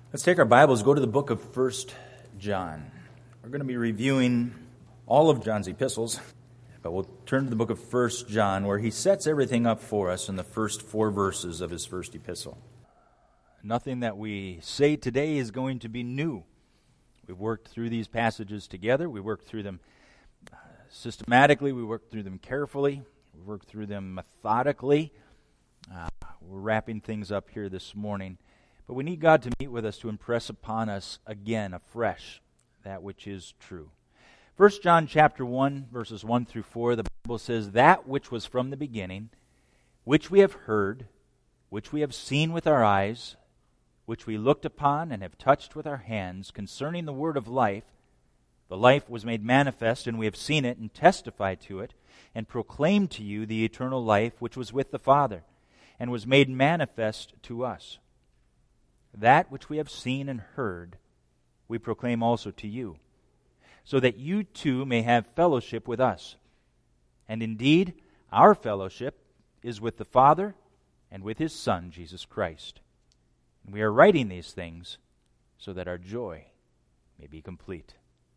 Let's take our Bibles, go to the book of 1 John. We're going to be reviewing all of John's epistles, but we'll turn to the book of 1 John, where he sets everything up for us in the first 4 verses of his first epistle. Nothing that we say today is going to be new. We've worked through these passages together. We worked through them systematically. We worked through them carefully. We worked through them methodically. We're wrapping things up here this morning. But we need God to meet with us to impress upon us again, afresh, that which is true. 1 John chapter 1, verses 1 through 4, the Bible says, "That which was from the beginning, which we have heard, which we have seen with our eyes, which we looked upon and have touched with our hands, concerning the word of life, the life was made manifest, and we have seen it and testified to it, and proclaimed to you the eternal life which was with the Father, and was made manifest to us. That which we have seen and heard, we proclaim also to you, so that you too may have fellowship with us. And indeed, our fellowship is with the Father and with His Son, Jesus Christ. And we are writing these things so that our joy may be complete."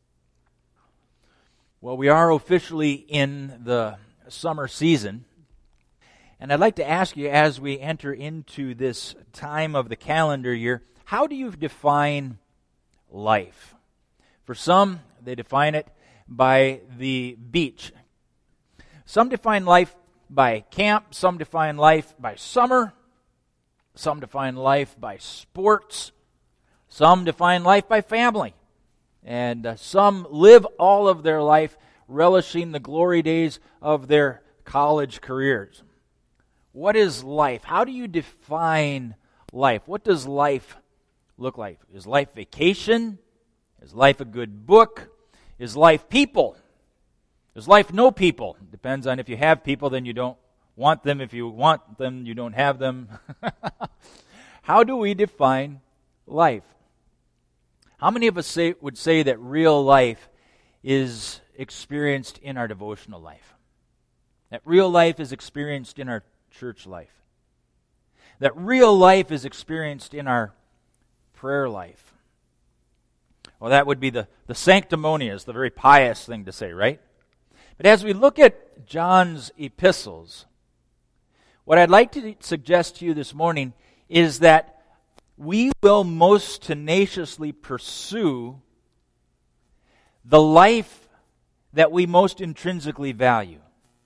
Well, we are officially in the summer season. And I'd like to ask you, as we enter into this time of the calendar year, how do you define life? For some, they define it by the beach. Some define life by camp. Some define life by summer. Some define life by sports. Some define life by family. And some live all of their life relishing the glory days of their college careers. What is life? How do you define life? What does life look like? Is life vacation? Is life a good book? Is life people? Is life no people? Depends on if you have people, then you don't want them. If you want them, you don't have them. How do we define life? How many of us would say that real life is experienced in our devotional life? That real life is experienced in our church life. That real life is experienced in our prayer life. Well, that would be the sanctimonious, the very pious thing to say, right? But as we look at John's epistles, what I'd like to suggest to you this morning is that we will most tenaciously pursue the life that we most intrinsically value.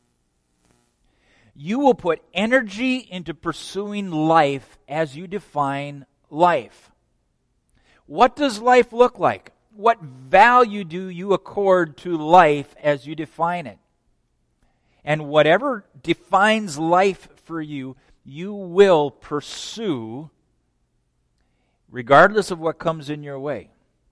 You will put energy into pursuing life as you define life. What does life look like? What value do you accord to life as you define it? And whatever defines life for you, you will pursue regardless of what comes in your way,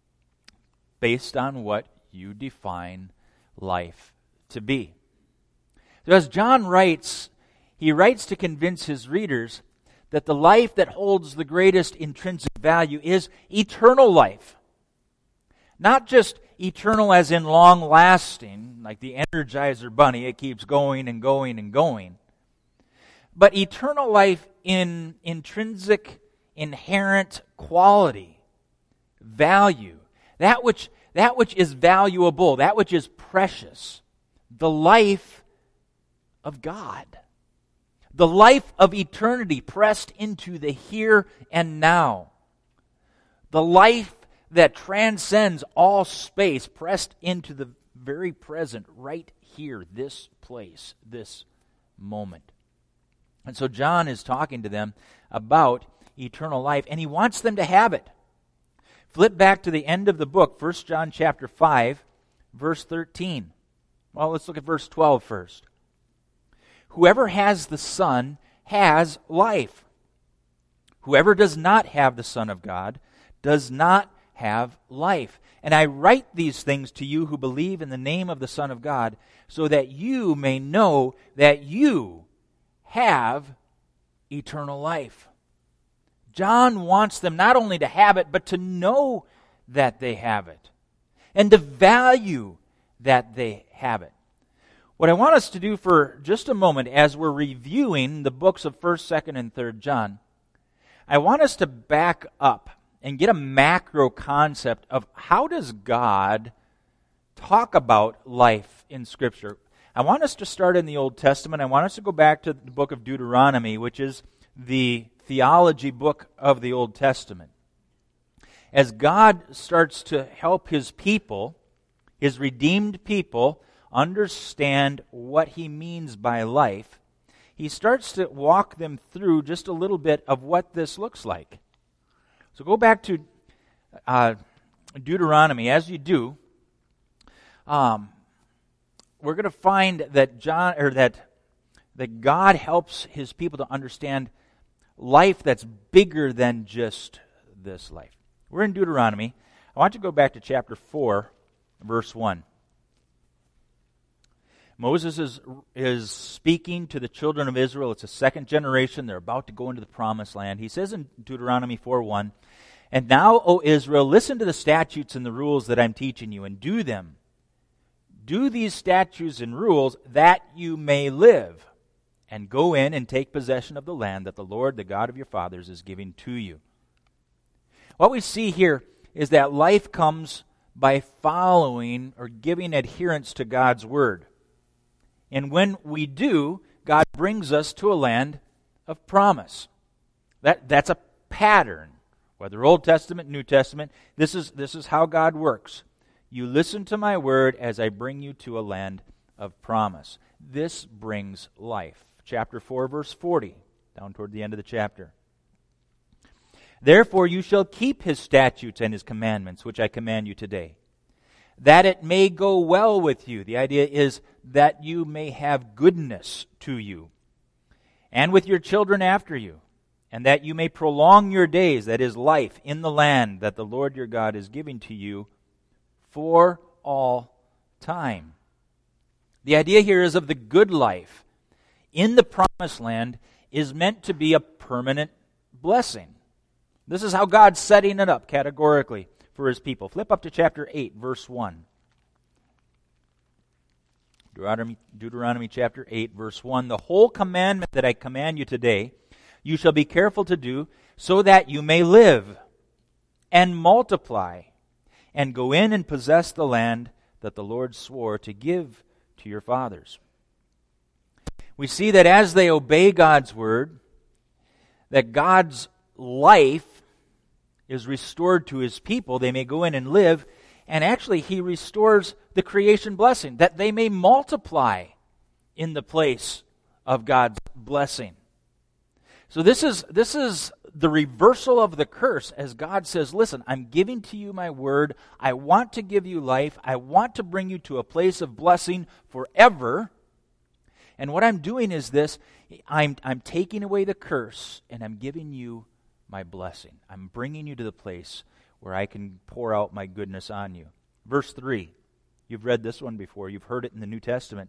based on what you define life to be. So as John writes, he writes to convince his readers that the life that holds the greatest intrinsic value is eternal life. Not just eternal as in long-lasting, like the Energizer Bunny, it keeps going and going and going. But eternal life in intrinsic, inherent quality, value, that which is valuable, that which is precious, the life of God. The life of eternity pressed into the here and now. The life that transcends all space pressed into the very present, right here, this place, this moment. And so John is talking to them about eternal life, and he wants them to have it. Flip back to the end of the book, 1 John chapter 5, verse 13. Well, let's look at verse 12 first. "Whoever has the Son has life. Whoever does not have the Son of God does not have life. And I write these things to you who believe in the name of the Son of God, so that you may know that you have eternal life." John wants them not only to have it, but to know that they have it, and to value that they have it. What I want us to do for just a moment as we're reviewing the books of 1st, 2nd, and 3rd John, I want us to back up and get a macro concept of how does God talk about life in Scripture. I want us to start in the Old Testament. I want us to go back to the book of Deuteronomy, which is the theology book of the Old Testament. As God starts to help His people, His redeemed people, understand what He means by life, He starts to walk them through just a little bit of what this looks like. So go back to Deuteronomy. As you do, we're going to find that that God helps His people to understand life that's bigger than just this life. We're in Deuteronomy. I want you to go back to chapter 4, verse 1. Moses is speaking to the children of Israel. It's a second generation. They're about to go into the promised land. He says in Deuteronomy 4:1, "And now, O Israel, listen to the statutes and the rules that I'm teaching you, and do them. Do these statutes and rules that you may live, and go in and take possession of the land that the Lord, the God of your fathers, is giving to you." What we see here is that life comes by following or giving adherence to God's word. And when we do, God brings us to a land of promise. That's a pattern. Whether Old Testament, New Testament, this is how God works. You listen to my word as I bring you to a land of promise. This brings life. Chapter 4, verse 40, down toward the end of the chapter. "Therefore you shall keep his statutes and his commandments, which I command you today, that it may go well with you." The idea is that you may have goodness to you, and with your children after you, and that you may prolong your days, that is, life, in the land that the Lord your God is giving to you for all time. The idea here is of the good life in the promised land is meant to be a permanent blessing. This is how God's setting it up categorically for His people. Flip up to chapter 8, verse 1. Deuteronomy chapter 8, verse 1. "The whole commandment that I command you today, you shall be careful to do, so that you may live and multiply, and go in and possess the land that the Lord swore to give to your fathers." We see that as they obey God's word, that God's life is restored to His people. They may go in and live, and actually He restores the creation blessing, that they may multiply in the place of God's blessing. So this is the reversal of the curse, as God says, listen, I'm giving to you my word. I want to give you life. I want to bring you to a place of blessing forever. And what I'm doing is this, I'm taking away the curse, and I'm giving you my blessing. I'm bringing you to the place where I can pour out my goodness on you. Verse 3. You've read this one before. You've heard it in the New Testament.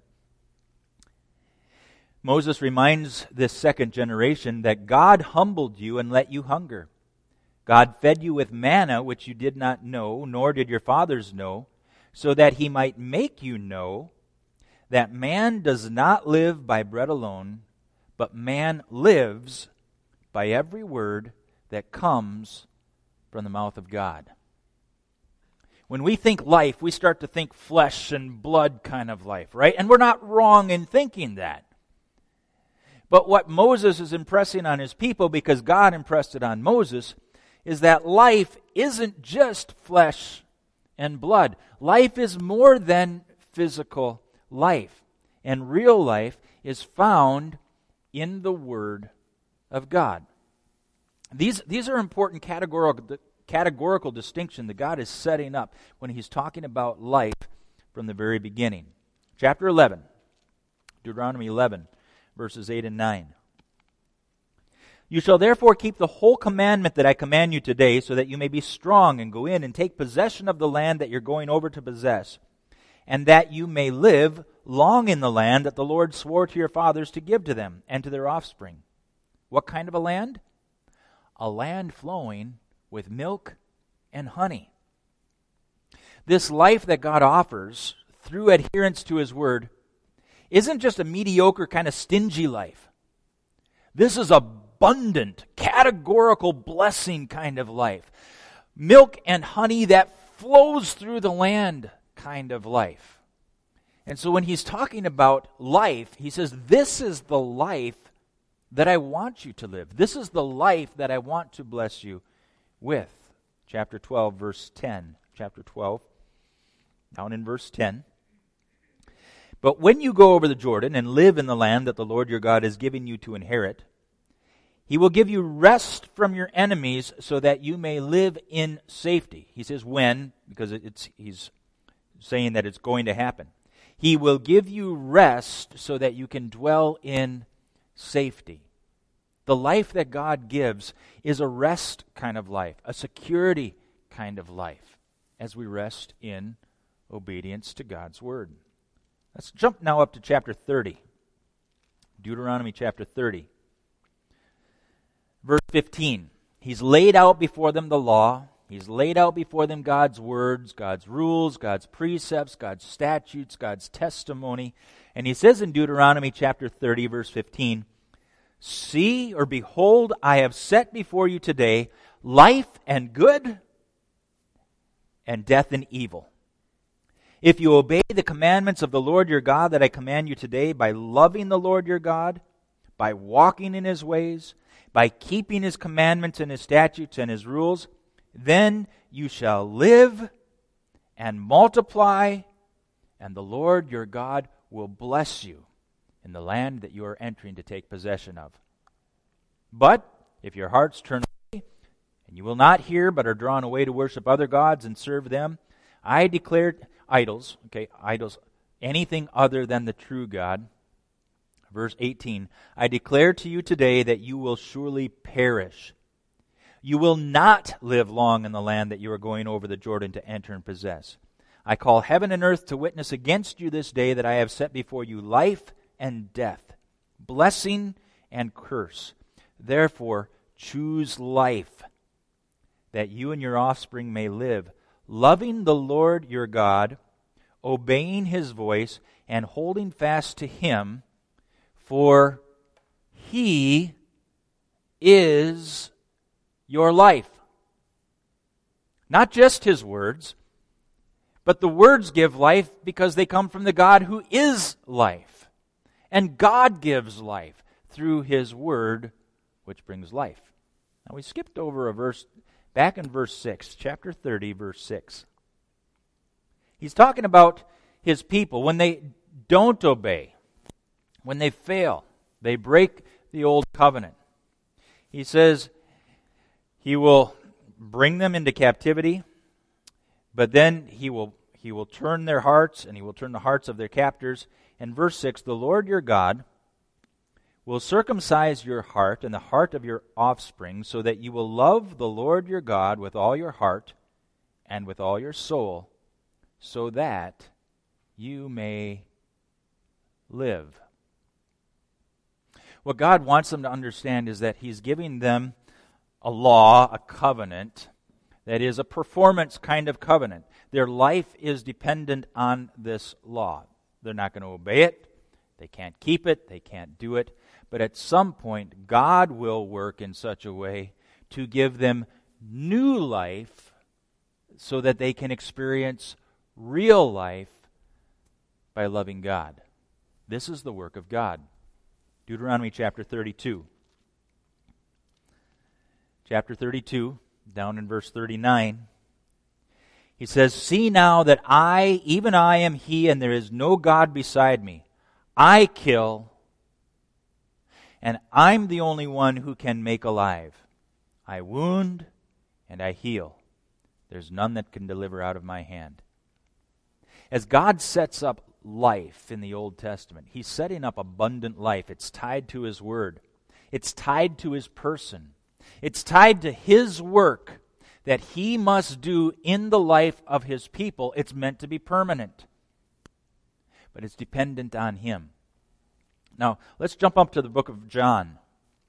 Moses reminds this second generation that God humbled you and let you hunger. God fed you with manna, which you did not know, nor did your fathers know, so that He might make you know that man does not live by bread alone, but man lives by every word that comes from the mouth of God. When we think life, we start to think flesh and blood kind of life, right? And we're not wrong in thinking that. But what Moses is impressing on his people, because God impressed it on Moses, is that life isn't just flesh and blood. Life is more than physical life. And real life is found in the Word of God. These are important categorical distinction that God is setting up when He's talking about life from the very beginning. Chapter 11, Deuteronomy 11, verses 8 and 9. "You shall therefore keep the whole commandment that I command you today, so that you may be strong and go in and take possession of the land that you're going over to possess, and that you may live long in the land that the Lord swore to your fathers to give to them and to their offspring." What kind of a land? A land flowing with milk and honey. This life that God offers through adherence to His word isn't just a mediocre kind of stingy life. This is abundant, categorical blessing kind of life. milk and honey that flows through the land kind of life. And so when he's talking about life, he says, this is the life that I want you to live. This is the life that I want to bless you with. Chapter 12, verse 10. Chapter 12, down in verse 10. But when you go over the Jordan and live in the land that the Lord your God is giving you to inherit, He will give you rest from your enemies so that you may live in safety. He says when, because he's saying that it's going to happen. He will give you rest so that you can dwell in safety. The life that God gives is a rest kind of life, a security kind of life, as we rest in obedience to God's word. Let's jump now up to chapter 30. Deuteronomy chapter 30. Verse 15. He's laid out before them the law. He's laid out before them God's words, God's rules, God's precepts, God's statutes, God's testimony. And he says in Deuteronomy chapter 30, verse 15, See or behold, I have set before you today life and good and death and evil. If you obey the commandments of the Lord your God that I command you today by loving the Lord your God, by walking in His ways, by keeping His commandments and His statutes and His rules, then you shall live and multiply, and the Lord your God will bless you in the land that you are entering to take possession of. But if your hearts turn away, and you will not hear but are drawn away to worship other gods and serve them, I declare idols, anything other than the true God. Verse 18, I declare to you today that you will surely perish. You will not live long in the land that you are going over the Jordan to enter and possess. I call heaven and earth to witness against you this day that I have set before you life and death, blessing and curse. Therefore, choose life, that you and your offspring may live, loving the Lord your God, obeying His voice, and holding fast to Him, for He is your life. Not just His words, but the words give life because they come from the God who is life. And God gives life through His word, which brings life. Now we skipped over a verse, back in verse 6, chapter 30, verse 6. He's talking about His people. When they don't obey, when they fail, they break the old covenant. He says He will bring them into captivity, but then He will turn their hearts, and He will turn the hearts of their captors. In verse 6, the Lord your God will circumcise your heart and the heart of your offspring, so that you will love the Lord your God with all your heart and with all your soul, so that you may live. What God wants them to understand is that He's giving them a law, a covenant, that is a performance kind of covenant. Their life is dependent on this law. They're not going to obey it. They can't keep it. They can't do it. But at some point, God will work in such a way to give them new life so that they can experience real life by loving God. This is the work of God. Deuteronomy chapter 32. Chapter 32, down in verse 39. He says, See now that I, even I am He, and there is no God beside me. I kill, and I'm the only one who can make alive. I wound, and I heal. There's none that can deliver out of my hand. As God sets up life in the Old Testament, He's setting up abundant life. It's tied to His Word. It's tied to His person. It's tied to His work that He must do in the life of His people. It's meant to be permanent, but it's dependent on Him. Now, let's jump up to the book of John.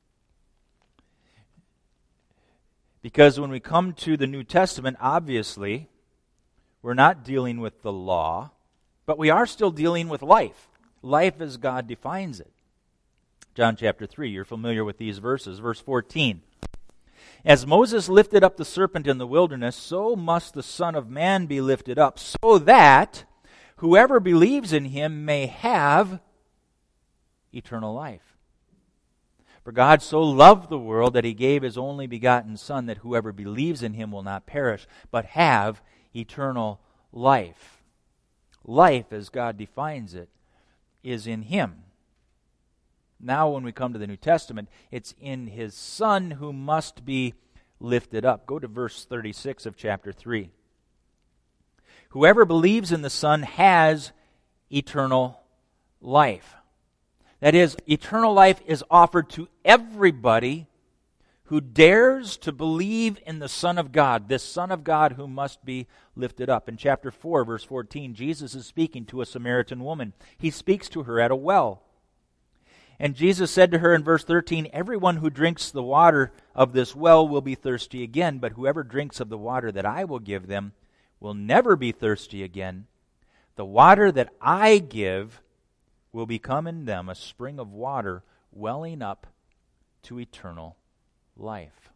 Because when we come to the New Testament, obviously, we're not dealing with the law, but we are still dealing with life. Life as God defines it. John chapter 3, you're familiar with these verses. Verse 14. As Moses lifted up the serpent in the wilderness, so must the Son of Man be lifted up, so that whoever believes in him may have eternal life. For God so loved the world that he gave his only begotten Son, that whoever believes in him will not perish, but have eternal life. Life, as God defines it, is in him. Now when we come to the New Testament, it's in his Son who must be lifted up. Go to verse 36 of chapter 3. Whoever believes in the Son has eternal life. That is, eternal life is offered to everybody who dares to believe in the Son of God, this Son of God who must be lifted up. In chapter 4, verse 14, Jesus is speaking to a Samaritan woman. He speaks to her at a well. And Jesus said to her in verse 13, "Everyone who drinks the water of this well will be thirsty again, but whoever drinks of the water that I will give them will never be thirsty again. The water that I give will become in them a spring of water welling up to eternal life."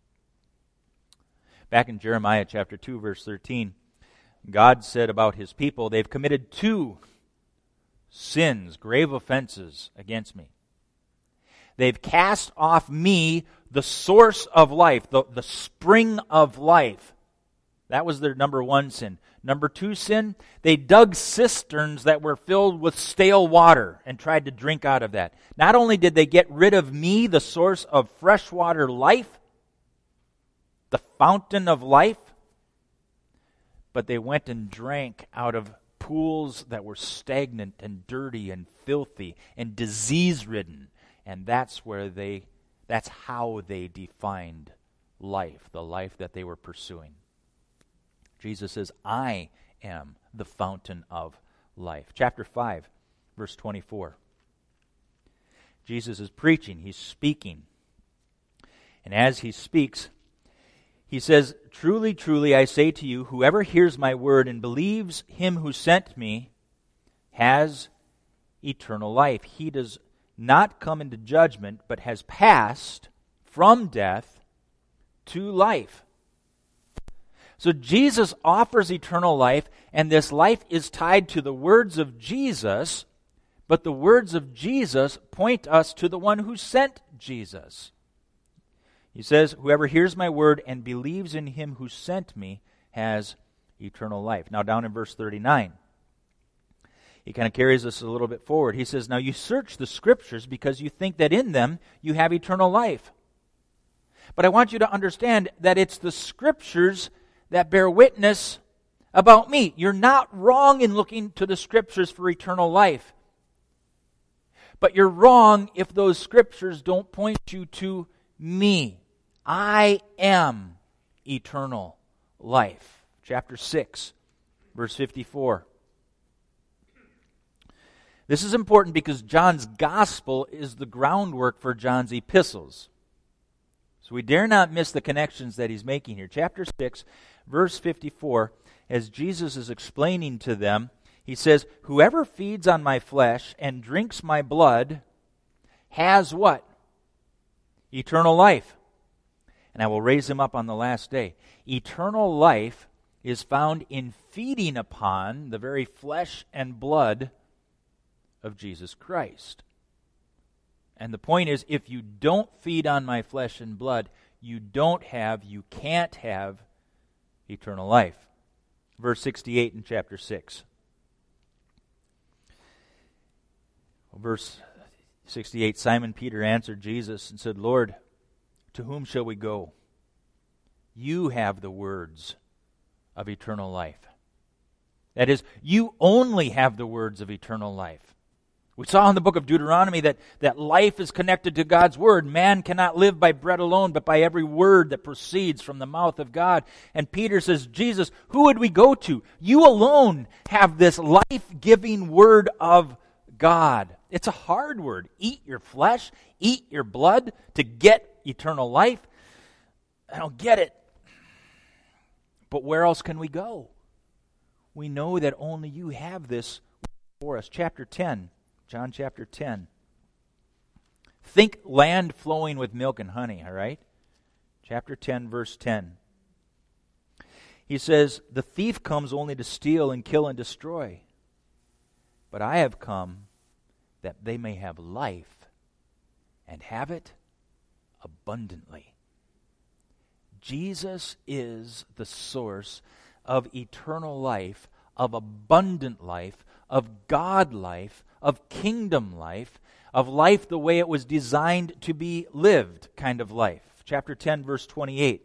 Back in Jeremiah chapter 2, verse 13, God said about his people, "They've committed 2 sins, grave offenses against me. They've cast off me, the source of life, the spring of life." That was their number 1 sin. Number 2 sin, they dug cisterns that were filled with stale water and tried to drink out of that. Not only did they get rid of me, the source of freshwater life, the fountain of life, but they went and drank out of pools that were stagnant and dirty and filthy and disease-ridden. And that's how they defined life, the life that they were pursuing. Jesus says, "I am the fountain of life." Chapter 5, verse 24. Jesus is preaching, he's speaking. And as he speaks, he says, "Truly, truly, I say to you, whoever hears my word and believes him who sent me has eternal life. He does not come into judgment, but has passed from death to life." So Jesus offers eternal life, and this life is tied to the words of Jesus, but the words of Jesus point us to the one who sent Jesus. He says, "Whoever hears my word and believes in him who sent me has eternal life." Now down in verse 39, he kind of carries us a little bit forward. He says, "Now you search the Scriptures because you think that in them you have eternal life. But I want you to understand that it's the Scriptures that bear witness about me." You're not wrong in looking to the Scriptures for eternal life. But you're wrong if those Scriptures don't point you to me. I am eternal life. Chapter 6, verse 54. This is important because John's gospel is the groundwork for John's epistles. So we dare not miss the connections that he's making here. Chapter 6, verse 54, as Jesus is explaining to them, he says, "Whoever feeds on my flesh and drinks my blood has" what? "Eternal life. And I will raise him up on the last day." Eternal life is found in feeding upon the very flesh and blood of Jesus Christ. And the point is, if you don't feed on my flesh and blood, you can't have eternal life. Verse 68 in chapter 6. Verse 68, Simon Peter answered Jesus and said, "Lord, to whom shall we go? You have the words of eternal life." That is, you only have the words of eternal life. We saw in the book of Deuteronomy that life is connected to God's word. Man cannot live by bread alone, but by every word that proceeds from the mouth of God. And Peter says, "Jesus, who would we go to? You alone have this life-giving word of God." It's a hard word. Eat your flesh, eat your blood to get eternal life. I don't get it. But where else can we go? We know that only you have this for us. Chapter 10. John chapter 10. Think land flowing with milk and honey, all right? chapter 10, verse 10. He says, "The thief comes only to steal and kill and destroy. But I have come that they may have life and have it abundantly." Jesus is the source of eternal life, of abundant life, of God life, of kingdom life, of life the way it was designed to be lived kind of life. Chapter 10, verse 28.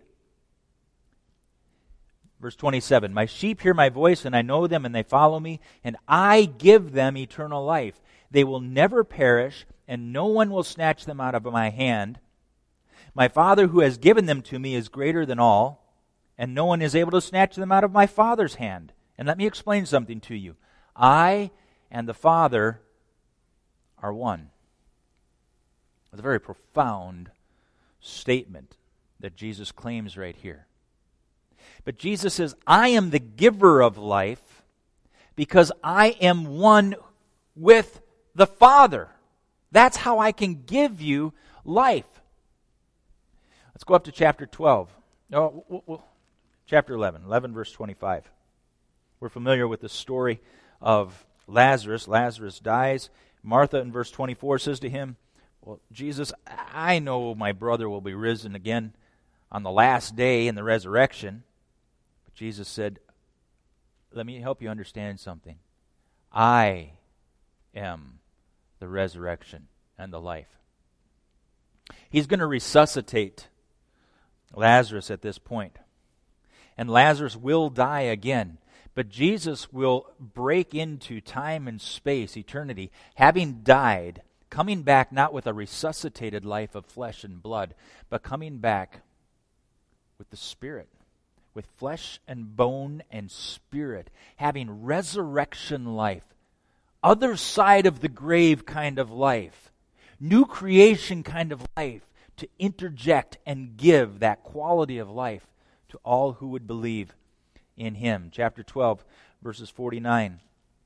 Verse 27, "My sheep hear my voice, and I know them, and they follow me, and I give them eternal life. They will never perish, and no one will snatch them out of my hand. My Father who has given them to me is greater than all, and no one is able to snatch them out of my Father's hand." And let me explain something to you. I and the Father are one. It's a very profound statement that Jesus claims right here. But Jesus says, I am the giver of life because I am one with the Father. That's how I can give you life. Let's go up to chapter 12. Chapter 11 verse 25. We're familiar with the story of Lazarus. Lazarus dies. Martha in verse 24 says to him, "Well, Jesus, I know my brother will be risen again on the last day in the resurrection." But Jesus said, "Let me help you understand something. I am the resurrection and the life." He's going to resuscitate Lazarus at this point. And Lazarus will die again. But Jesus will break into time and space, eternity, having died, coming back not with a resuscitated life of flesh and blood, but coming back with the Spirit, with flesh and bone and spirit, having resurrection life, other side of the grave kind of life, new creation kind of life, to interject and give that quality of life to all who would believe in Him. Chapter 12, verses 49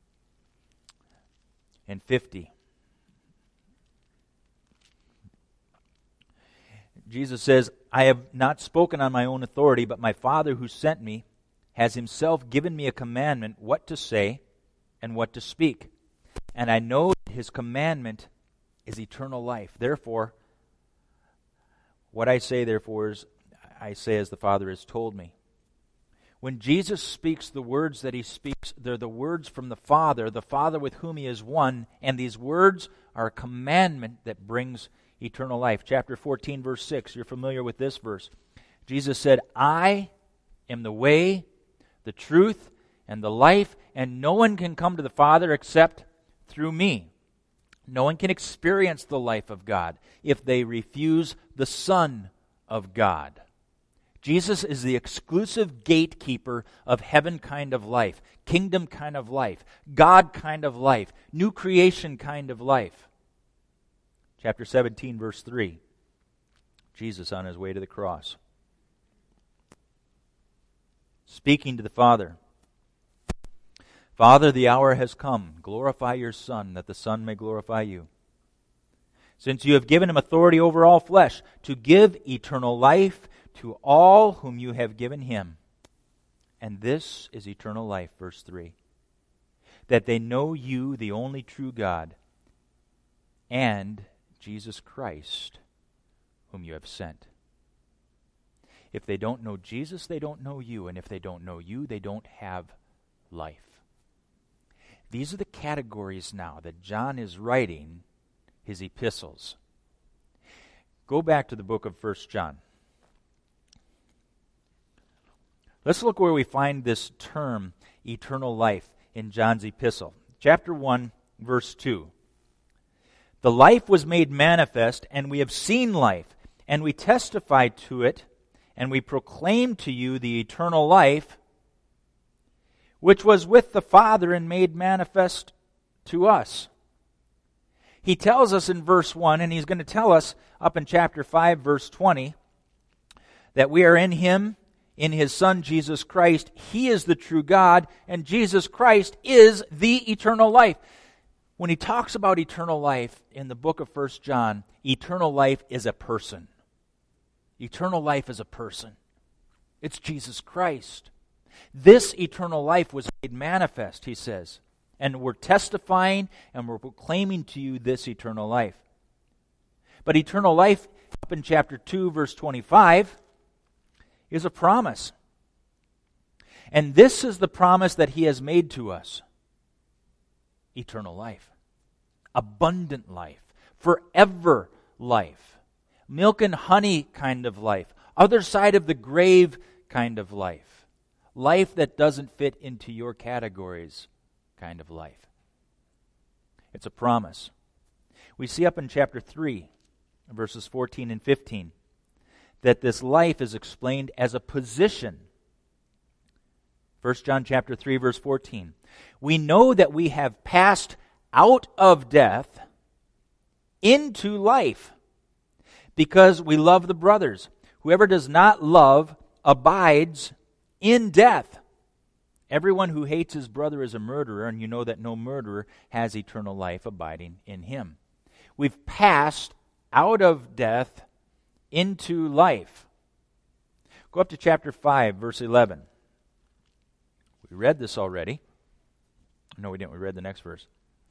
and 50. Jesus says, "I have not spoken on my own authority, but my Father who sent me has Himself given me a commandment what to say and what to speak. And I know that His commandment is eternal life. Therefore, what I say, therefore, is I say as the Father has told me." When Jesus speaks the words that He speaks, they're the words from the Father with whom He is one, and these words are a commandment that brings eternal life. Chapter 14, verse 6, you're familiar with this verse. Jesus said, "I am the way, the truth, and the life, and no one can come to the Father except through me." No one can experience the life of God if they refuse the Son of God. Jesus is the exclusive gatekeeper of heaven kind of life, kingdom kind of life, God kind of life, new creation kind of life. Chapter 17, verse 3. Jesus on His way to the cross, speaking to the Father. "Father, the hour has come. Glorify your Son, that the Son may glorify you. Since you have given Him authority over all flesh, to give eternal life to all whom you have given Him. And this is eternal life," verse 3, "that they know you, the only true God, and Jesus Christ, whom you have sent." If they don't know Jesus, they don't know you. And if they don't know you, they don't have life. These are the categories now that John is writing his epistles. Go back to the book of 1 John. Let's look where we find this term, eternal life, in John's epistle. Chapter 1, verse 2. "The life was made manifest, and we have seen life, and we testify to it, and we proclaim to you the eternal life, which was with the Father and made manifest to us." He tells us in verse 1, and he's going to tell us up in chapter 5, verse 20, that we are in Him, in His Son, Jesus Christ. He is the true God, and Jesus Christ is the eternal life. When he talks about eternal life in the book of 1 John, eternal life is a person. Eternal life is a person. It's Jesus Christ. This eternal life was made manifest, he says. And we're testifying and we're proclaiming to you this eternal life. But eternal life, up in chapter 2, verse 25, is a promise. And this is the promise that he has made to us. Eternal life. Abundant life. Forever life. Milk and honey kind of life. Other side of the grave kind of life. Life that doesn't fit into your categories kind of life. It's a promise. We see up in chapter 3, verses 14 and 15, that this life is explained as a position. 1 John chapter 3, verse 14. We know that we have passed out of death into life because we love the brothers. Whoever does not love abides in death. Everyone who hates his brother is a murderer, and you know that no murderer has eternal life abiding in him. We've passed out of death into life. Go up to chapter 5, verse 11. We read this already. No, we didn't. We read the next verse.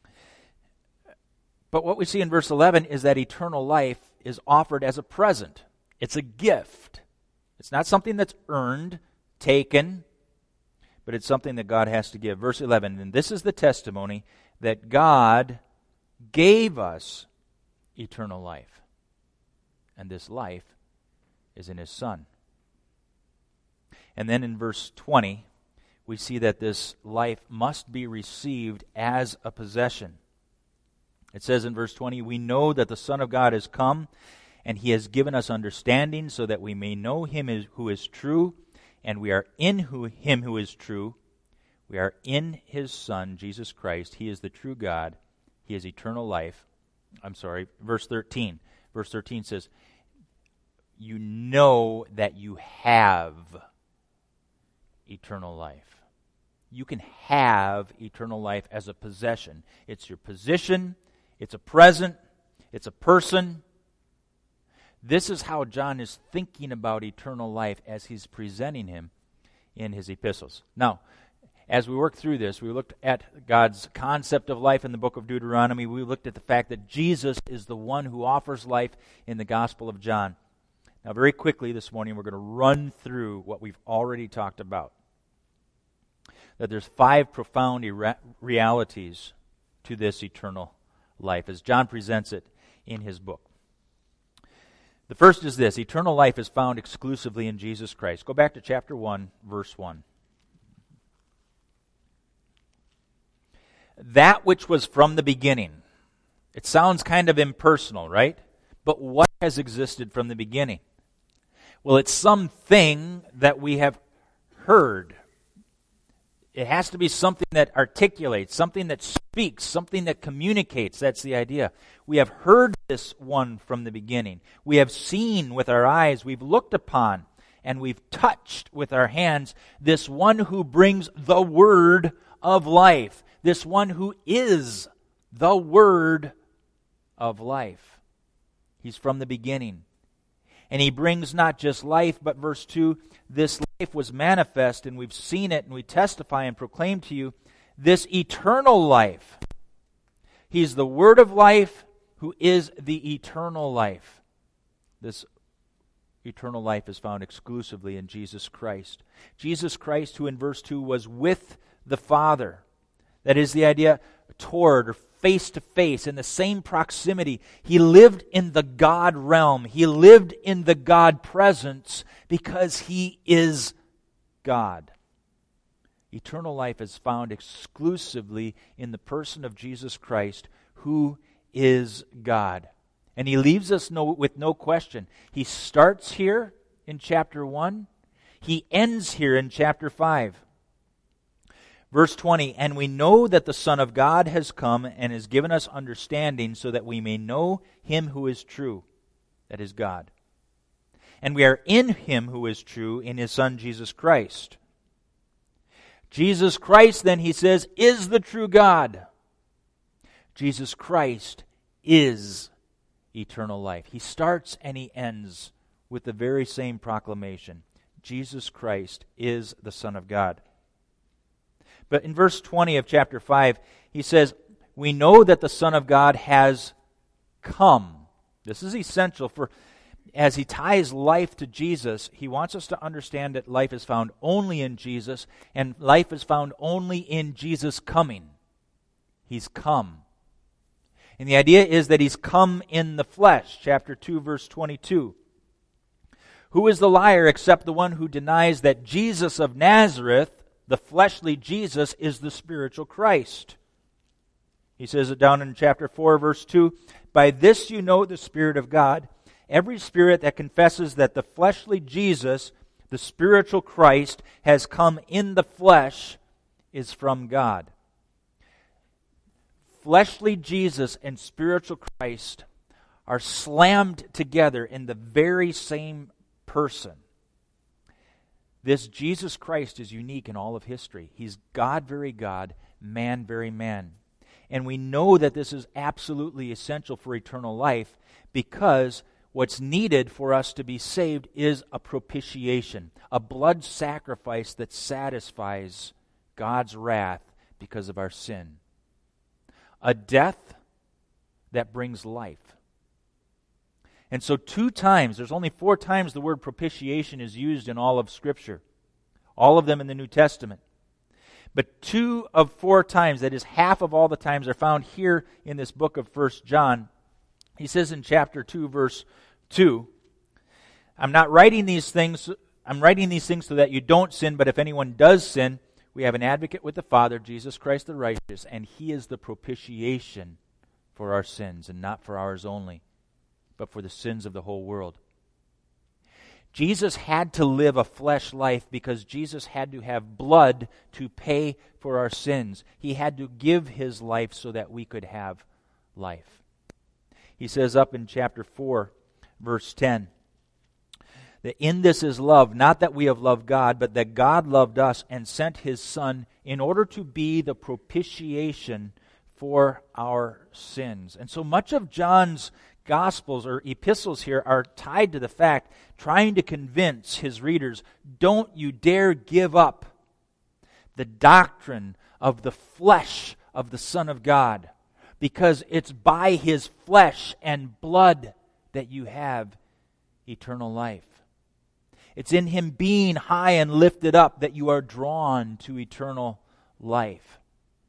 But what we see in verse 11 is that eternal life is offered as a present. It's a gift. It's not something that's earned, taken, but it's something that God has to give. Verse 11, and this is the testimony that God gave us eternal life. And this life is in His Son. And then in verse 20, we see that this life must be received as a possession. It says in verse 20, we know that the Son of God has come, and He has given us understanding so that we may know Him who is true, and we are in Him who is true. We are in His Son, Jesus Christ. He is the true God. He is eternal life. Verse 13. Verse 13 says, you know that you have eternal life. You can have eternal life as a possession. It's your position. It's a present. It's a person. This is how John is thinking about eternal life as he's presenting him in his epistles. Now, as we work through this, we looked at God's concept of life in the book of Deuteronomy. We looked at the fact that Jesus is the one who offers life in the Gospel of John. Now, very quickly this morning, we're going to run through what we've already talked about. That there's 5 profound realities to this eternal life as John presents it in his book. The first is this: eternal life is found exclusively in Jesus Christ. Go back to chapter 1, verse 1. That which was from the beginning. It sounds kind of impersonal, right? But what has existed from the beginning? Well, it's something that we have heard. It has to be something that articulates, something that speaks, something that communicates. That's the idea. We have heard this one from the beginning. We have seen with our eyes, we've looked upon, and we've touched with our hands this one who brings the word of life. This one who is the word of life. He's from the beginning. And He brings not just life, but verse 2, this life was manifest, and we've seen it, and we testify and proclaim to you this eternal life. He's the word of life who is the eternal life. This eternal life is found exclusively in Jesus Christ. Jesus Christ, who in verse 2 was with the Father. That is the idea, toward or face to face, in the same proximity. He lived in the God realm. He lived in the God presence because He is God. Eternal life is found exclusively in the person of Jesus Christ, who is God. And He leaves us with no question. He starts here in chapter 1. He ends here in chapter 5. Verse 20, and we know that the Son of God has come and has given us understanding so that we may know Him who is true, that is God. And we are in Him who is true, in His Son Jesus Christ. Jesus Christ, then, he says, is the true God. Jesus Christ is eternal life. He starts and He ends with the very same proclamation. Jesus Christ is the Son of God. But in verse 20 of chapter 5, he says, we know that the Son of God has come. This is essential for, as he ties life to Jesus, he wants us to understand that life is found only in Jesus, and life is found only in Jesus coming. He's come. And the idea is that he's come in the flesh. Chapter 2, verse 22. Who is the liar except the one who denies that Jesus of Nazareth, the fleshly Jesus, is the spiritual Christ? He says it down in chapter 4, verse 2. By this you know the Spirit of God. Every spirit that confesses that the fleshly Jesus, the spiritual Christ, has come in the flesh is from God. Fleshly Jesus and spiritual Christ are slammed together in the very same person. This Jesus Christ is unique in all of history. He's God, very God, man, very man. And we know that this is absolutely essential for eternal life because what's needed for us to be saved is a propitiation, a blood sacrifice that satisfies God's wrath because of our sin. A death that brings life. And so 2 times, there's only 4 times the word propitiation is used in all of Scripture. All of them in the New Testament. But 2 of 4 times, that is half of all the times, are found here in this book of 1 John. He says in chapter 2, verse 2, I'm writing these things so that you don't sin, but if anyone does sin, we have an advocate with the Father, Jesus Christ the righteous, and he is the propitiation for our sins, and not for ours only, but for the sins of the whole world. Jesus had to live a flesh life because Jesus had to have blood to pay for our sins. He had to give his life so that we could have life. He says up in chapter 4, verse 10, that in this is love, not that we have loved God, but that God loved us and sent his Son in order to be the propitiation for our sins. And so much of John's Gospels or epistles here are tied to the fact, trying to convince his readers, don't you dare give up the doctrine of the flesh of the Son of God, because it's by his flesh and blood that you have eternal life. It's in him being high and lifted up that you are drawn to eternal life.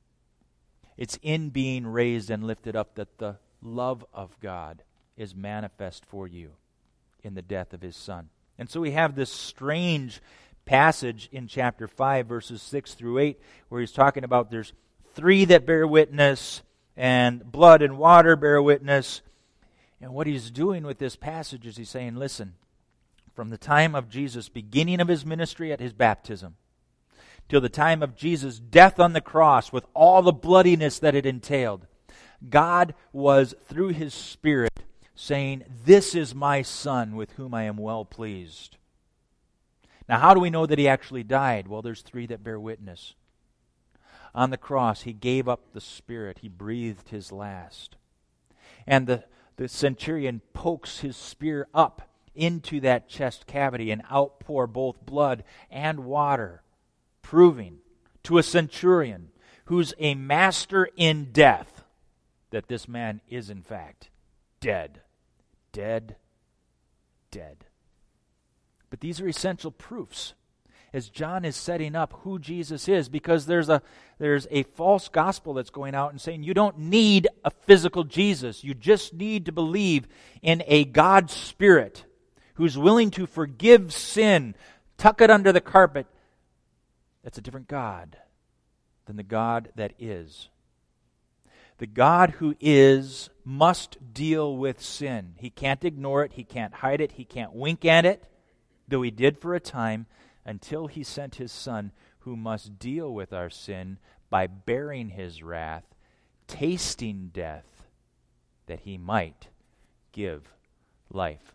It's in being raised and lifted up that the love of God is manifest for you in the death of his Son. And so we have this strange passage in chapter 5, verses 6 through 8, where he's talking about there's 3 that bear witness, and blood and water bear witness. And what he's doing with this passage is he's saying, listen, from the time of Jesus' beginning of his ministry at his baptism, till the time of Jesus' death on the cross with all the bloodiness that it entailed, God was, through his Spirit, saying, this is my Son with whom I am well pleased. Now, how do we know that he actually died? Well, there's 3 that bear witness. On the cross, he gave up the Spirit. He breathed his last. And the centurion pokes his spear up into that chest cavity and outpour both blood and water, proving to a centurion who's a master in death that this man is in fact dead. Dead. Dead. But these are essential proofs as John is setting up who Jesus is, because there's a false gospel that's going out and saying you don't need a physical Jesus. You just need to believe in a God Spirit who's willing to forgive sin, tuck it under the carpet. That's a different God than the God that is. The God who is must deal with sin. He can't ignore it. He can't hide it. He can't wink at it, though he did for a time, until he sent his Son, who must deal with our sin by bearing his wrath, tasting death, that he might give life.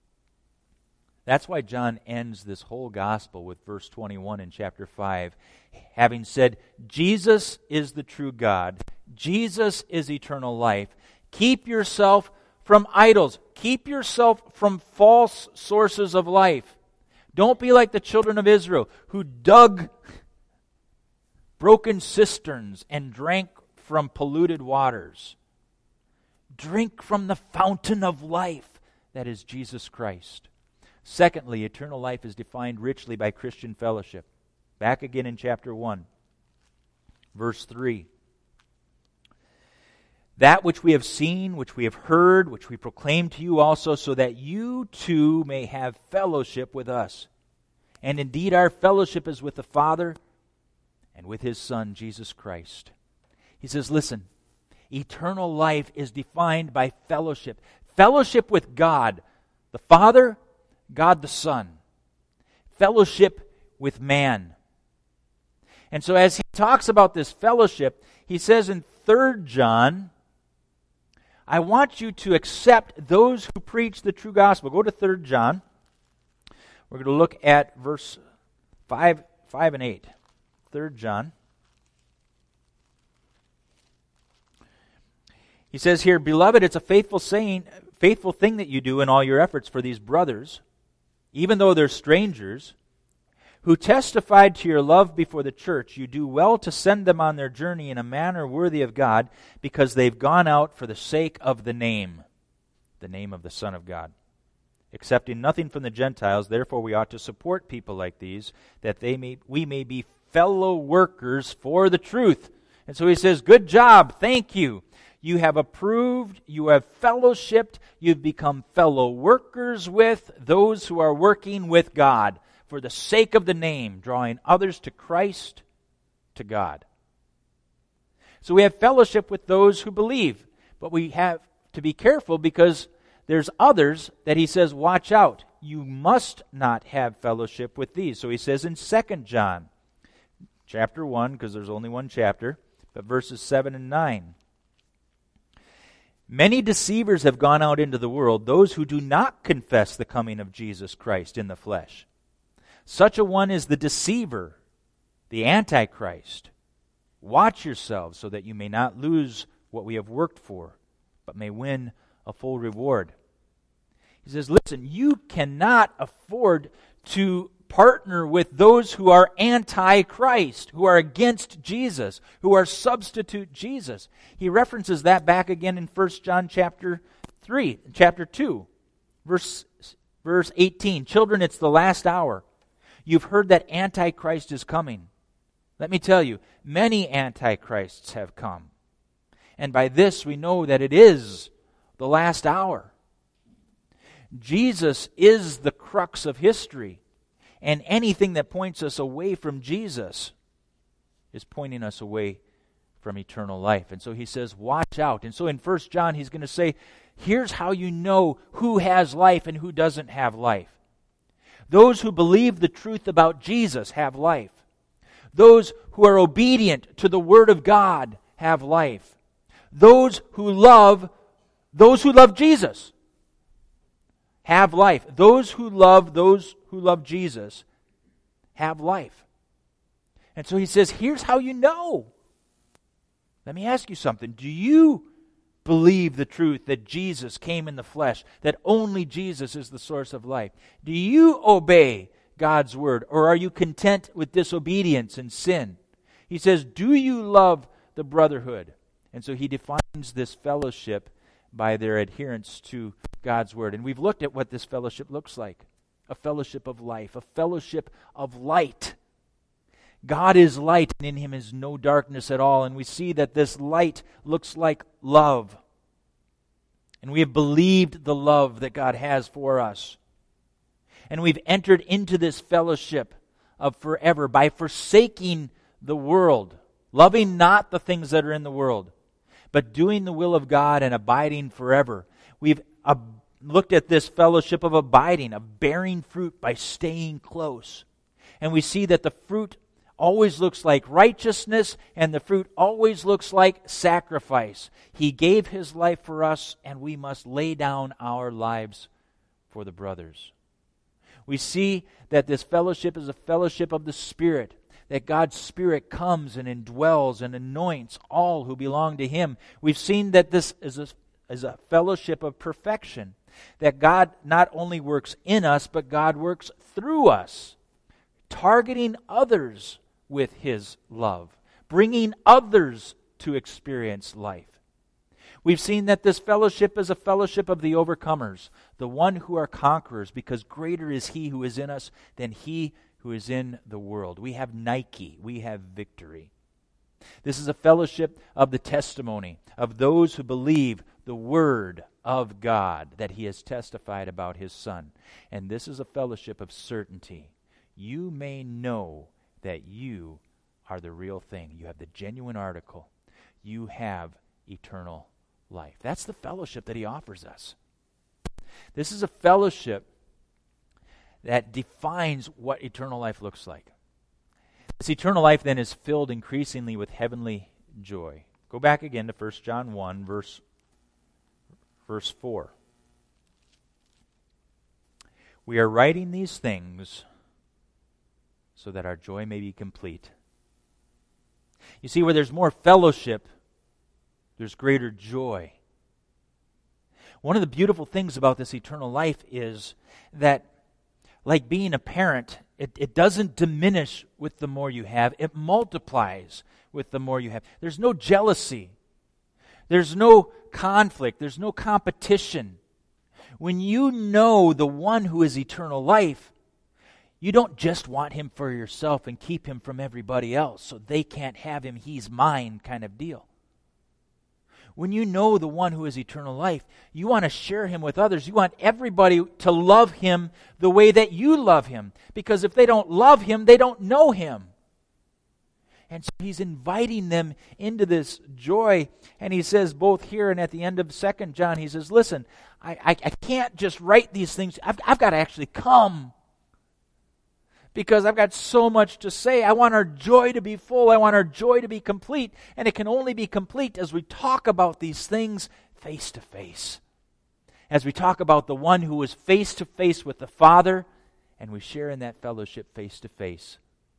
That's why John ends this whole gospel with verse 21 in chapter 5, having said, Jesus is the true God. Jesus is eternal life. Keep yourself from idols. Keep yourself from false sources of life. Don't be like the children of Israel who dug broken cisterns and drank from polluted waters. Drink from the fountain of life, that is Jesus Christ. Secondly, eternal life is defined richly by Christian fellowship. Back again in chapter 1, verse 3. That which we have seen, which we have heard, which we proclaim to you also, so that you too may have fellowship with us. And indeed our fellowship is with the Father and with His Son, Jesus Christ. He says, listen, eternal life is defined by fellowship. Fellowship with God, the Father, God the Son. Fellowship with man. And so as he talks about this fellowship, he says in 3 John, I want you to accept those who preach the true gospel. Go to 3 John. We're going to look at verse 5 and 8. 3 John. He says here, Beloved, it's a faithful thing that you do in all your efforts for these brothers, even though they're strangers, who testified to your love before the church. You do well to send them on their journey in a manner worthy of God, because they've gone out for the sake of the name of the Son of God. Accepting nothing from the Gentiles, therefore we ought to support people like these, that we may be fellow workers for the truth. And so he says, good job, thank you. You have approved, you have fellowshipped, you've become fellow workers with those who are working with God for the sake of the name, drawing others to Christ, to God. So we have fellowship with those who believe, but we have to be careful because there's others that he says, watch out. You must not have fellowship with these. So he says in 2 John, chapter 1, because there's only one chapter, but verses 7 and 9. Many deceivers have gone out into the world, those who do not confess the coming of Jesus Christ in the flesh. Such a one is the deceiver, the Antichrist. Watch yourselves so that you may not lose what we have worked for, but may win a full reward. He says, listen, you cannot afford to partner with those who are anti-Christ, who are against Jesus, who are substitute Jesus. He references that back again in 1 John chapter 2, verse 18. Children, it's the last hour. You've heard that Antichrist is coming. Let me tell you, many Antichrists have come. And by this we know that it is the last hour. Jesus is the crux of history. And anything that points us away from Jesus is pointing us away from eternal life. And so he says, watch out. And so in 1 John, he's going to say, here's how you know who has life and who doesn't have life. Those who believe the truth about Jesus have life. Those who are obedient to the Word of God have life. Those who love Jesus have life. Those who love Jesus have life. And so he says, here's how you know. Let me ask you something. Do you believe the truth that Jesus came in the flesh, that only Jesus is the source of life? Do you obey God's word, or are you content with disobedience and sin? He says, do you love the brotherhood? And so he defines this fellowship by their adherence to God's word. And we've looked at what this fellowship looks like. A fellowship of life, a fellowship of light. God is light, and in him is no darkness at all. And we see that this light looks like love. And we have believed the love that God has for us. And we've entered into this fellowship of forever by forsaking the world, loving not the things that are in the world, but doing the will of God and abiding forever. We've looked at this fellowship of abiding, of bearing fruit by staying close. And we see that the fruit always looks like righteousness, and the fruit always looks like sacrifice. He gave his life for us, and we must lay down our lives for the brothers. We see that this fellowship is a fellowship of the Spirit, that God's Spirit comes and indwells and anoints all who belong to him. We've seen that this is a is a fellowship of perfection. That God not only works in us, but God works through us, targeting others with His love, bringing others to experience life. We've seen that this fellowship is a fellowship of the overcomers, the one who are conquerors, because greater is He who is in us than he who is in the world. We have Nike, we have victory. This is a fellowship of the testimony of those who believe the Word of God that He has testified about His Son. And this is a fellowship of certainty. You may know that you are the real thing. You have the genuine article. You have eternal life. That's the fellowship that He offers us. This is a fellowship that defines what eternal life looks like. This eternal life then is filled increasingly with heavenly joy. Go back again to 1 John 1, verse 4. We are writing these things so that our joy may be complete. You see, where there's more fellowship, there's greater joy. One of the beautiful things about this eternal life is that, like being a parent, it doesn't diminish with the more you have. It multiplies with the more you have. There's no jealousy. There's no conflict. There's no competition. When you know the one who is eternal life, you don't just want Him for yourself and keep Him from everybody else so they can't have Him, He's mine kind of deal. When you know the one who is eternal life, you want to share Him with others. You want everybody to love Him the way that you love Him. Because if they don't love Him, they don't know Him. And so He's inviting them into this joy. And He says both here and at the end of 2 John, He says, listen, I can't just write these things. I've got to actually come. Because I've got so much to say. I want our joy to be full. I want our joy to be complete. And it can only be complete as we talk about these things face to face. As we talk about the one who is face to face with the Father, and we share in that fellowship face to face.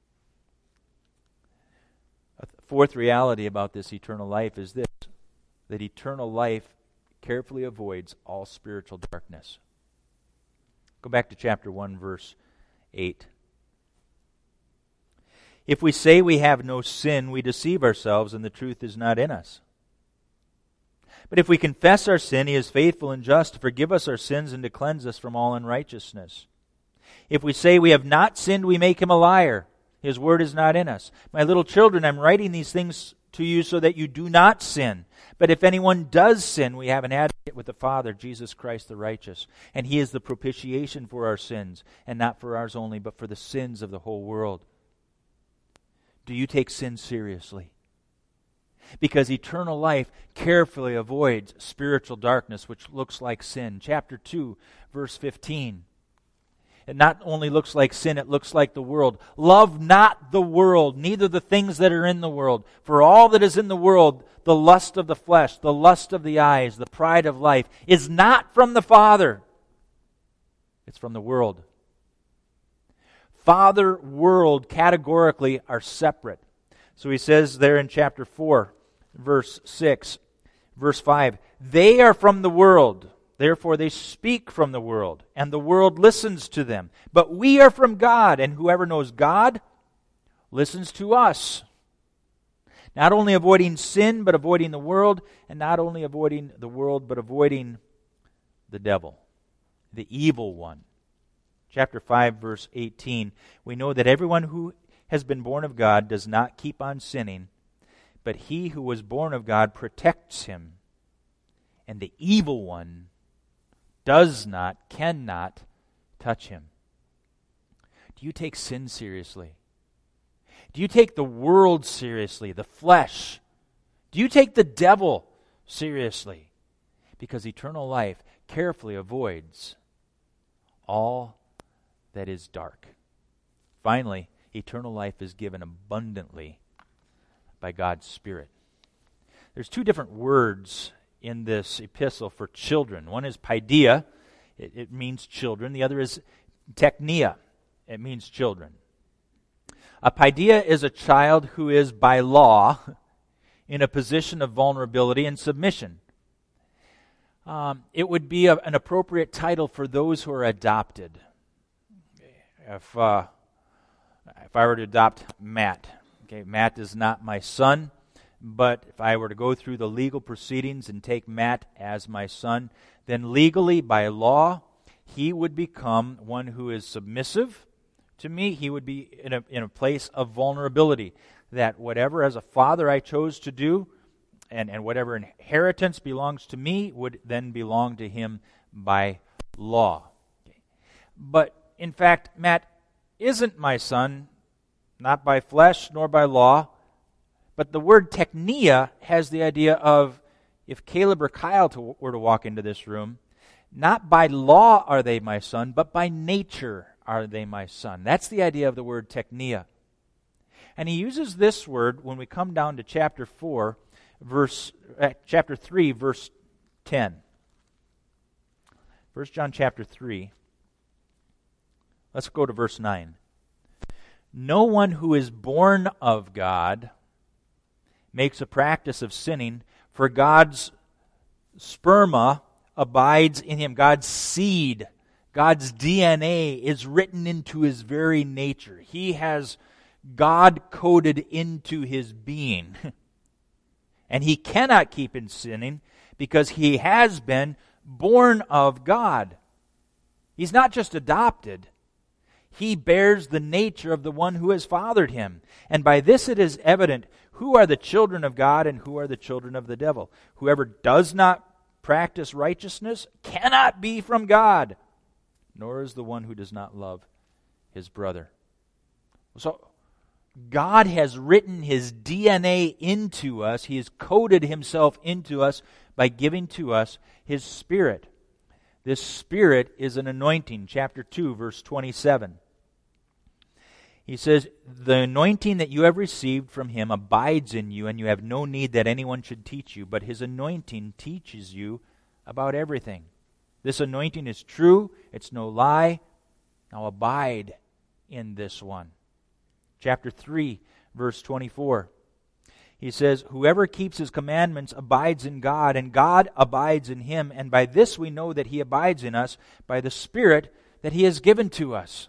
A fourth reality about this eternal life is this, that eternal life carefully avoids all spiritual darkness. Go back to chapter 1, verse 8. If we say we have no sin, we deceive ourselves, and the truth is not in us. But if we confess our sin, He is faithful and just to forgive us our sins and to cleanse us from all unrighteousness. If we say we have not sinned, we make Him a liar. His word is not in us. My little children, I'm writing these things to you so that you do not sin. But if anyone does sin, we have an advocate with the Father, Jesus Christ the righteous. And He is the propitiation for our sins, and not for ours only, but for the sins of the whole world. Do you take sin seriously? Because eternal life carefully avoids spiritual darkness, which looks like sin. Chapter 2, verse 15. It not only looks like sin, it looks like the world. Love not the world, neither the things that are in the world. For all that is in the world, the lust of the flesh, the lust of the eyes, the pride of life, is not from the Father. It's from the world. Father, world, categorically are separate. So he says there in chapter 4, verse 6, verse 5, they are from the world, therefore they speak from the world, and the world listens to them. But we are from God, and whoever knows God listens to us. Not only avoiding sin, but avoiding the world, and not only avoiding the world, but avoiding the devil, the evil one. Chapter 5, verse 18, we know that everyone who has been born of God does not keep on sinning, but he who was born of God protects him, and the evil one cannot touch him. Do you take sin seriously? Do you take the world seriously, the flesh? Do you take the devil seriously? Because eternal life carefully avoids all that is dark. Finally, eternal life is given abundantly by God's Spirit. There's two different words in this epistle for children. One is paideia, it means children. The other is teknia, it means children. A paideia is a child who is by law in a position of vulnerability and submission. it would be an appropriate title for those who are adopted. If I were to adopt Matt, okay, Matt is not my son, but if I were to go through the legal proceedings and take Matt as my son, then legally, by law, he would become one who is submissive to me. He would be in a place of vulnerability, that whatever as a father I chose to do, and whatever inheritance belongs to me would then belong to him by law. Okay. But in fact, Matt isn't my son, not by flesh nor by law, but the word teknia has the idea of, if Caleb or Kyle were to walk into this room, not by law are they my son, but by nature are they my son. That's the idea of the word teknia. And he uses this word when we come down to chapter 3, verse 10. 1 John chapter 3. Let's go to verse 9. No one who is born of God makes a practice of sinning, for God's sperma abides in him. God's seed, God's DNA is written into his very nature. He has God coded into his being. And he cannot keep in sinning because he has been born of God. He's not just adopted. He bears the nature of the one who has fathered him. And by this it is evident who are the children of God and who are the children of the devil. Whoever does not practice righteousness cannot be from God, nor is the one who does not love his brother. So God has written his DNA into us. He has coded himself into us by giving to us his Spirit. This Spirit is an anointing. Chapter 2, verse 27. He says, the anointing that you have received from him abides in you, and you have no need that anyone should teach you, but his anointing teaches you about everything. This anointing is true. It's no lie. Now abide in this one. Chapter 3, verse 24. He says, whoever keeps his commandments abides in God, and God abides in him. And by this we know that he abides in us, by the Spirit that he has given to us.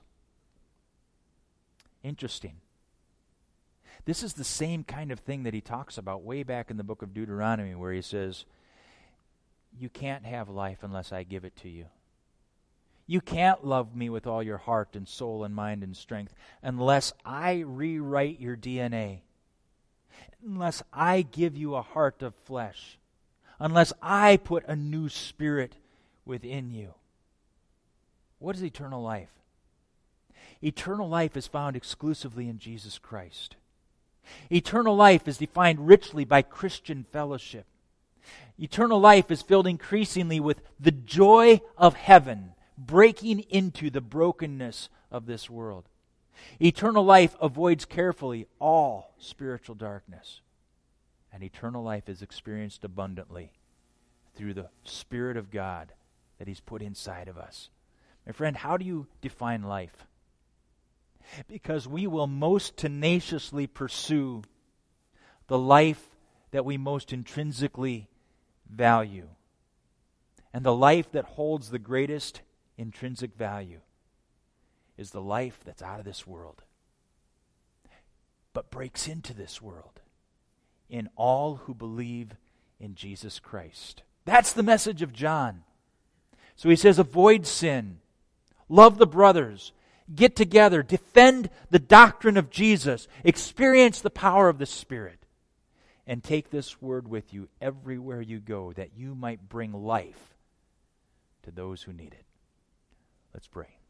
Interesting. This is the same kind of thing that he talks about way back in the book of Deuteronomy, where he says, you can't have life unless I give it to you. You can't love me with all your heart and soul and mind and strength unless I rewrite your DNA, unless I give you a heart of flesh, unless I put a new spirit within you. What is eternal life? Eternal life is found exclusively in Jesus Christ. Eternal life is defined richly by Christian fellowship. Eternal life is filled increasingly with the joy of heaven breaking into the brokenness of this world. Eternal life avoids carefully all spiritual darkness. And eternal life is experienced abundantly through the Spirit of God that he's put inside of us. My friend, how do you define life? Because we will most tenaciously pursue the life that we most intrinsically value. And the life that holds the greatest intrinsic value is the life that's out of this world, but breaks into this world in all who believe in Jesus Christ. That's the message of John. So he says, avoid sin, love the brothers, get together, defend the doctrine of Jesus, experience the power of the Spirit, and take this word with you everywhere you go, that you might bring life to those who need it. Let's pray.